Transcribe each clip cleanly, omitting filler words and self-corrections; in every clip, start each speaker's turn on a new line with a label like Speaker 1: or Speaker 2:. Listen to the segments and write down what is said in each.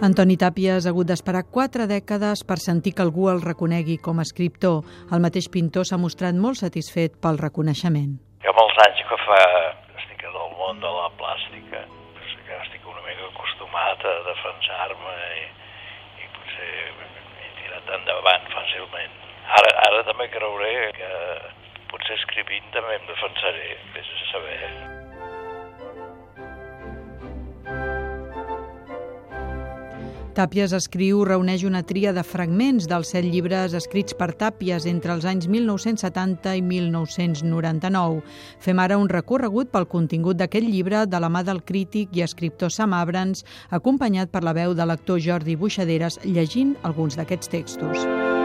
Speaker 1: Antoni Tàpies ha hagut d'esperar 4 dècades per sentir que algú el reconegui com a escriptor. El mateix pintor s'ha mostrat molt satisfet pel reconeixement.
Speaker 2: Hi ha molts anys que estic del món de la plàstica, que estic una mica acostumat a defensar-me i potser he tirat endavant fàcilment. Ara també creuré que potser escrivint també em defensaré, vés a saber.
Speaker 1: Tàpies escriu reuneix una tria de fragments dels 7 llibres escrits per Tàpies entre els anys 1970 i 1999. Fem ara un recorregut pel contingut d'aquest llibre de la mà del crític i escriptor Sam Abrams, acompanyat per la veu de l'actor Jordi Buixaderes llegint alguns d'aquests textos.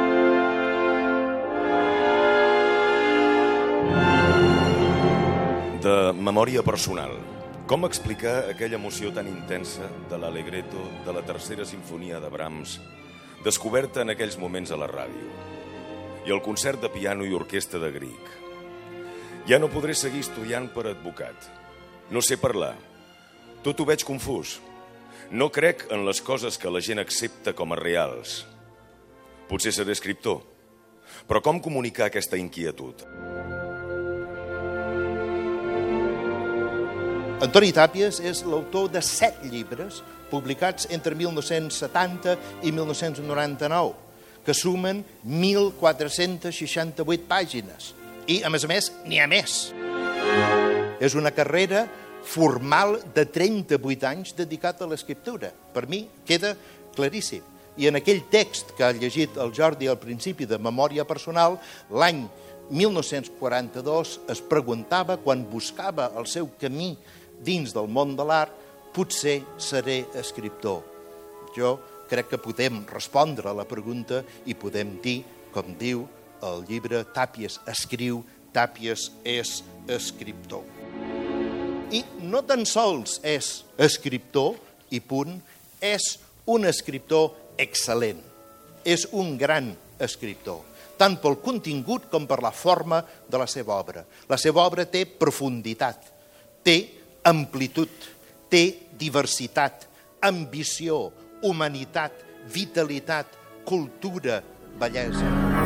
Speaker 3: De memòria personal. Com explicar aquella emoció tan intensa de l'Allegretto de la tercera sinfonia de Brahms, descoberta en aquells moments a la ràdio, i el concert de piano i orquestra de Grieg? Ja no podré seguir estudiant per advocat. No sé parlar. Tot ho veig confús. No crec en les coses que la gent accepta com a reals. Potser seré escriptor. Però com comunicar aquesta inquietud?
Speaker 4: Antoni Tàpies és l'autor de 7 llibres publicats entre 1970 i 1999, que sumen 1.468 pàgines. I, a més, n'hi ha més. És una carrera formal de 38 anys dedicat a l'escriptura. Per mi queda claríssim. I en aquell text que ha llegit el Jordi al principi de Memòria personal, l'any 1942 es preguntava, quan buscava el seu camí dins del món de l'art, potser seré escriptor. Jo crec que podem respondre a la pregunta i podem dir, com diu el llibre, Tàpies escriu, Tàpies és escriptor. I no tan sols és escriptor i punt, és un escriptor excel·lent. És un gran escriptor, tant pel contingut com per la forma de la seva obra. La seva obra té profunditat, té amplitud, té diversitat, ambició, humanitat, vitalitat, cultura, bellesa.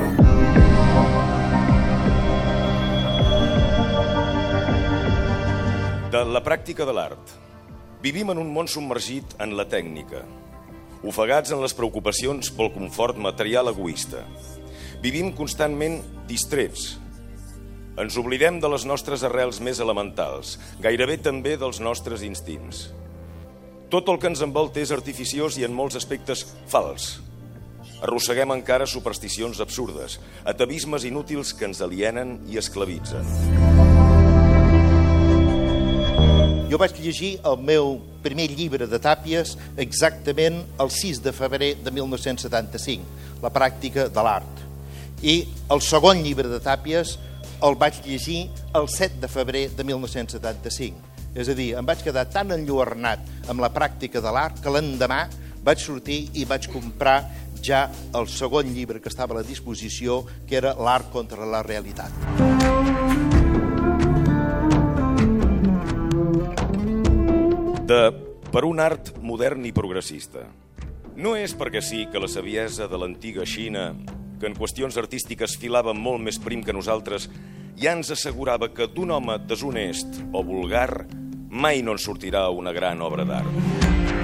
Speaker 3: De la pràctica de l'art. Vivim en un món submergit en la tècnica, ofegats en les preocupacions pel confort material egoista. Vivim constantment distrets. Ens oblidem de les nostres arrels més elementals, gairebé també dels nostres instints. Tot el que ens envolta és artificiós i en molts aspectes fals. Arrosseguem encara supersticions absurdes, atavismes inútils que ens alienen i esclavitzen.
Speaker 4: Jo vaig llegir el meu primer llibre de Tàpies exactament el 6 de febrer de 1975, La pràctica de l'art. I el segon llibre de Tàpies el vaig llegir el 7 de febrer de 1975. És a dir, em vaig quedar tan enlluernat amb la pràctica de l'art que l'endemà vaig sortir i vaig comprar ja el segon llibre que estava a la disposició, que era L'art contra la realitat.
Speaker 3: Per un art modern i progressista. No és perquè sí que la saviesa de l'antiga Xina, que en qüestions artístiques filava molt més prim que nosaltres, ja ens assegurava que d'un home deshonest o vulgar mai no en sortirà una gran obra d'art.